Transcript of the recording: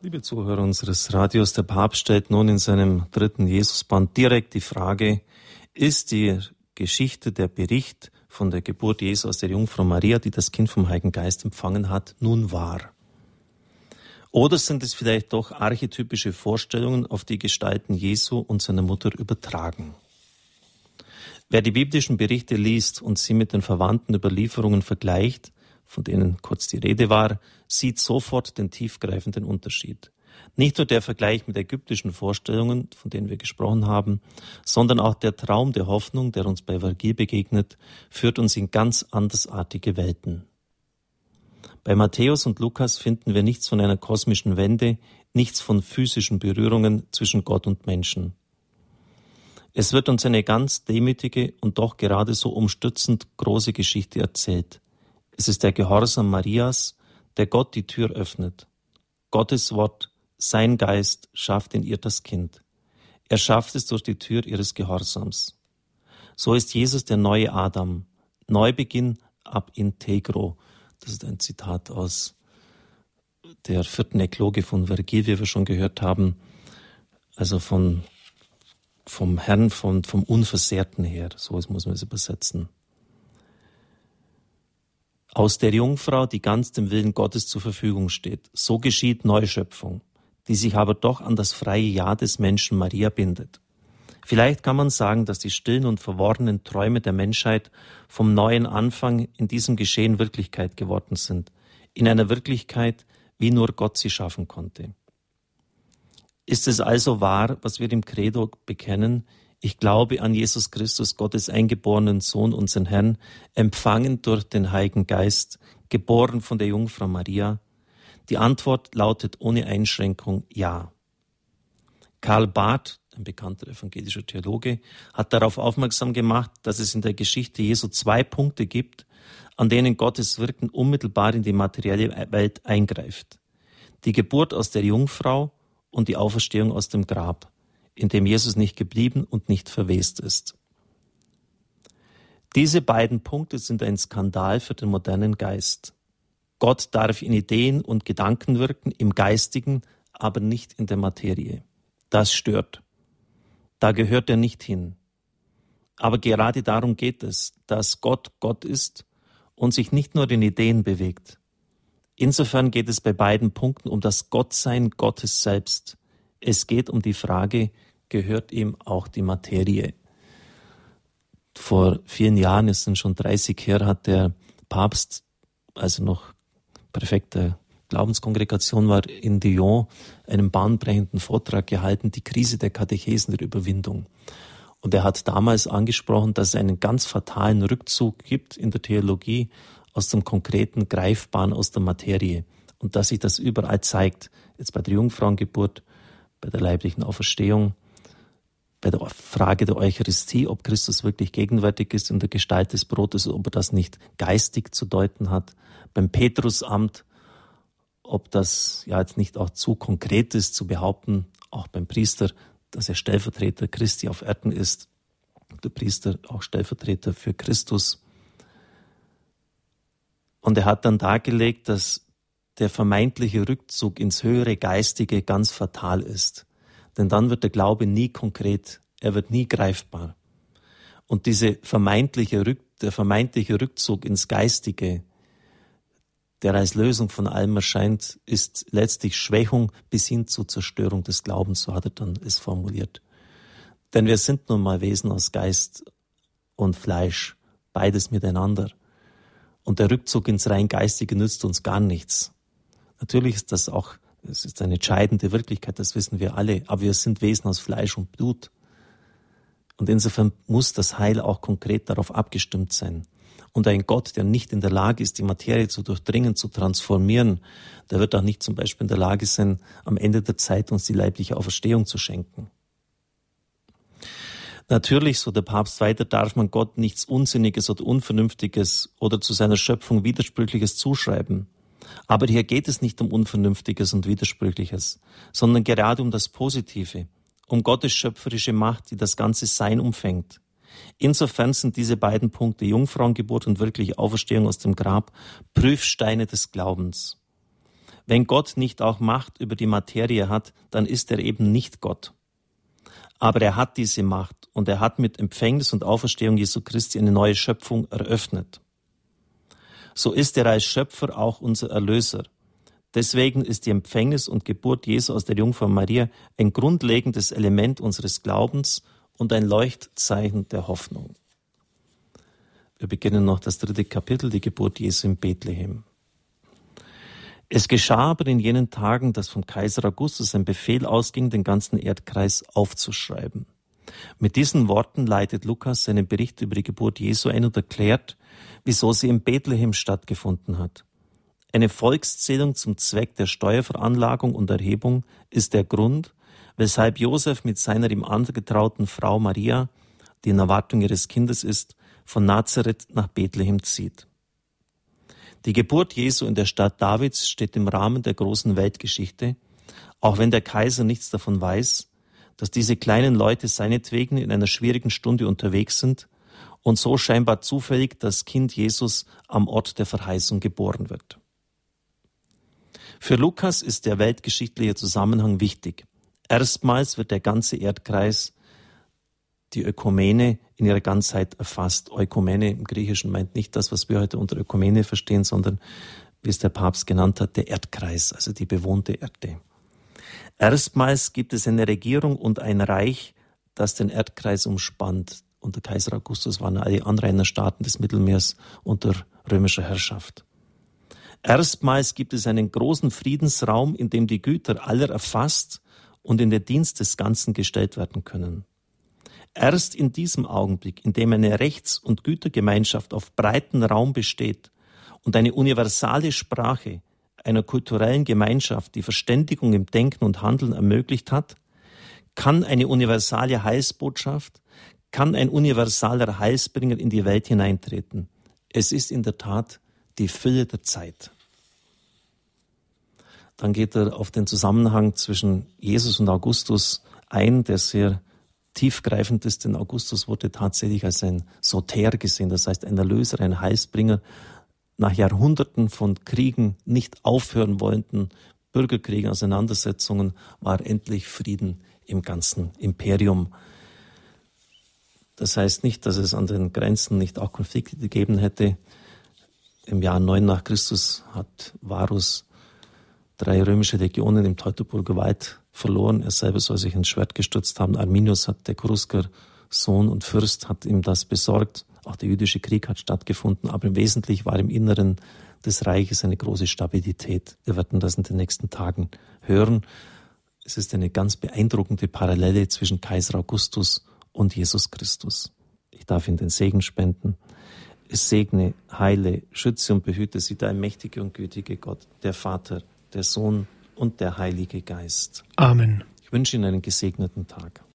Liebe Zuhörer unseres Radios, der Papst stellt nun in seinem 3. Jesusband direkt die Frage, ist die Geschichte, der Bericht von der Geburt Jesu aus der Jungfrau Maria, die das Kind vom Heiligen Geist empfangen hat, nun wahr? Oder sind es vielleicht doch archetypische Vorstellungen auf die Gestalten Jesu und seiner Mutter übertragen? Wer die biblischen Berichte liest und sie mit den verwandten Überlieferungen vergleicht, von denen kurz die Rede war, sieht sofort den tiefgreifenden Unterschied. Nicht nur der Vergleich mit ägyptischen Vorstellungen, von denen wir gesprochen haben, sondern auch der Traum der Hoffnung, der uns bei Vergil begegnet, führt uns in ganz andersartige Welten. Bei Matthäus und Lukas finden wir nichts von einer kosmischen Wende, nichts von physischen Berührungen zwischen Gott und Menschen. Es wird uns eine ganz demütige und doch gerade so umstützend große Geschichte erzählt. Es ist der Gehorsam Marias, der Gott die Tür öffnet. Gottes Wort, sein Geist schafft in ihr das Kind. Er schafft es durch die Tür ihres Gehorsams. So ist Jesus der neue Adam. Neubeginn ab integro. Das ist ein Zitat aus der 4. Ekloge von Vergil, wie wir schon gehört haben. Also vom Herrn, vom Unversehrten her. So muss man es übersetzen. Aus der Jungfrau, die ganz dem Willen Gottes zur Verfügung steht. So geschieht Neuschöpfung, die sich aber doch an das freie Ja des Menschen Maria bindet. Vielleicht kann man sagen, dass die stillen und verworrenen Träume der Menschheit vom neuen Anfang in diesem Geschehen Wirklichkeit geworden sind. In einer Wirklichkeit, wie nur Gott sie schaffen konnte. Ist es also wahr, was wir im Credo bekennen? Ich glaube an Jesus Christus, Gottes eingeborenen Sohn, unseren Herrn, empfangen durch den Heiligen Geist, geboren von der Jungfrau Maria. Die Antwort lautet ohne Einschränkung Ja. Karl Barth, ein bekannter evangelischer Theologe, hat darauf aufmerksam gemacht, dass es in der Geschichte Jesu 2 Punkte gibt, an denen Gottes Wirken unmittelbar in die materielle Welt eingreift. Die Geburt aus der Jungfrau und die Auferstehung aus dem Grab, in dem Jesus nicht geblieben und nicht verwest ist. Diese beiden Punkte sind ein Skandal für den modernen Geist. Gott darf in Ideen und Gedanken wirken, im Geistigen, aber nicht in der Materie. Das stört. Da gehört er nicht hin. Aber gerade darum geht es, dass Gott Gott ist und sich nicht nur in Ideen bewegt. Insofern geht es bei beiden Punkten um das Gottsein Gottes selbst. Es geht um die Frage, gehört ihm auch die Materie? Vor vielen Jahren, es sind schon 30 her, hat der Papst, also noch Präfekt der Glaubenskongregation war, in Dijon einen bahnbrechenden Vortrag gehalten, die Krise der Katechesen der Überwindung. Und er hat damals angesprochen, dass es einen ganz fatalen Rückzug gibt in der Theologie aus dem konkreten Greifbaren, aus der Materie. Und dass sich das überall zeigt, jetzt bei der Jungfrauengeburt, bei der leiblichen Auferstehung, bei der Frage der Eucharistie, ob Christus wirklich gegenwärtig ist in der Gestalt des Brotes, ob er das nicht geistig zu deuten hat, beim Petrusamt, ob das ja jetzt nicht auch zu konkret ist zu behaupten, auch beim Priester, dass er Stellvertreter Christi auf Erden ist, der Priester auch Stellvertreter für Christus. Und er hat dann dargelegt, dass der vermeintliche Rückzug ins höhere Geistige ganz fatal ist. Denn dann wird der Glaube nie konkret, er wird nie greifbar. Und der vermeintliche Rückzug ins Geistige, der als Lösung von allem erscheint, ist letztlich Schwächung bis hin zur Zerstörung des Glaubens, so hat er dann es formuliert. Denn wir sind nun mal Wesen aus Geist und Fleisch, beides miteinander. Und der Rückzug ins rein Geistige nützt uns gar nichts. Natürlich ist das auch, es ist eine entscheidende Wirklichkeit, das wissen wir alle, aber wir sind Wesen aus Fleisch und Blut. Und insofern muss das Heil auch konkret darauf abgestimmt sein. Und ein Gott, der nicht in der Lage ist, die Materie zu durchdringen, zu transformieren, der wird auch nicht zum Beispiel in der Lage sein, am Ende der Zeit uns die leibliche Auferstehung zu schenken. Natürlich, so der Papst weiter, darf man Gott nichts Unsinniges oder Unvernünftiges oder zu seiner Schöpfung Widersprüchliches zuschreiben. Aber hier geht es nicht um Unvernünftiges und Widersprüchliches, sondern gerade um das Positive, um Gottes schöpferische Macht, die das ganze Sein umfängt. Insofern sind diese beiden Punkte, Jungfrauengeburt und wirkliche Auferstehung aus dem Grab, Prüfsteine des Glaubens. Wenn Gott nicht auch Macht über die Materie hat, dann ist er eben nicht Gott. Aber er hat diese Macht und er hat mit Empfängnis und Auferstehung Jesu Christi eine neue Schöpfung eröffnet. So ist er als Schöpfer auch unser Erlöser. Deswegen ist die Empfängnis und Geburt Jesu aus der Jungfrau Maria ein grundlegendes Element unseres Glaubens und ein Leuchtzeichen der Hoffnung. Wir beginnen noch das 3. Kapitel, die Geburt Jesu in Bethlehem. Es geschah aber in jenen Tagen, dass vom Kaiser Augustus ein Befehl ausging, den ganzen Erdkreis aufzuschreiben. Mit diesen Worten leitet Lukas seinen Bericht über die Geburt Jesu ein und erklärt, wieso sie in Bethlehem stattgefunden hat. Eine Volkszählung zum Zweck der Steuerveranlagung und Erhebung ist der Grund, weshalb Josef mit seiner ihm angetrauten Frau Maria, die in Erwartung ihres Kindes ist, von Nazareth nach Bethlehem zieht. Die Geburt Jesu in der Stadt Davids steht im Rahmen der großen Weltgeschichte, auch wenn der Kaiser nichts davon weiß, dass diese kleinen Leute seinetwegen in einer schwierigen Stunde unterwegs sind und so scheinbar zufällig das Kind Jesus am Ort der Verheißung geboren wird. Für Lukas ist der weltgeschichtliche Zusammenhang wichtig. Erstmals wird der ganze Erdkreis, die Ökumene, in ihrer Ganzheit erfasst. Ökumene im Griechischen meint nicht das, was wir heute unter Ökumene verstehen, sondern, wie es der Papst genannt hat, der Erdkreis, also die bewohnte Erde. Erstmals gibt es eine Regierung und ein Reich, das den Erdkreis umspannt. Unter Kaiser Augustus waren alle Anrainerstaaten des Mittelmeers unter römischer Herrschaft. Erstmals gibt es einen großen Friedensraum, in dem die Güter aller erfasst und in den Dienst des Ganzen gestellt werden können. Erst in diesem Augenblick, in dem eine Rechts- und Gütergemeinschaft auf breiten Raum besteht und eine universale Sprache einer kulturellen Gemeinschaft die Verständigung im Denken und Handeln ermöglicht hat, kann eine universale Heilsbotschaft, kann ein universaler Heilsbringer in die Welt hineintreten. Es ist in der Tat die Fülle der Zeit. Dann geht er auf den Zusammenhang zwischen Jesus und Augustus ein, der sehr tiefgreifend ist, denn Augustus wurde tatsächlich als ein Soter gesehen, das heißt ein Erlöser, ein Heilsbringer, nach Jahrhunderten von Kriegen, nicht aufhören wollenden Bürgerkriegen, Auseinandersetzungen, war endlich Frieden im ganzen Imperium. Das heißt nicht, dass es an den Grenzen nicht auch Konflikte gegeben hätte. Im Jahr 9 nach Christus hat Varus 3 römische Legionen im Teutoburger Wald verloren. Er selber soll sich ins Schwert gestürzt haben. Arminius, der Cherusker Sohn und Fürst, hat ihm das besorgt. Auch der jüdische Krieg hat stattgefunden, aber im Wesentlichen war im Inneren des Reiches eine große Stabilität. Wir werden das in den nächsten Tagen hören. Es ist eine ganz beeindruckende Parallele zwischen Kaiser Augustus und Jesus Christus. Ich darf Ihnen den Segen spenden. Es segne, heile, schütze und behüte Sie der allmächtige und gütige Gott, der Vater, der Sohn und der Heilige Geist. Amen. Ich wünsche Ihnen einen gesegneten Tag.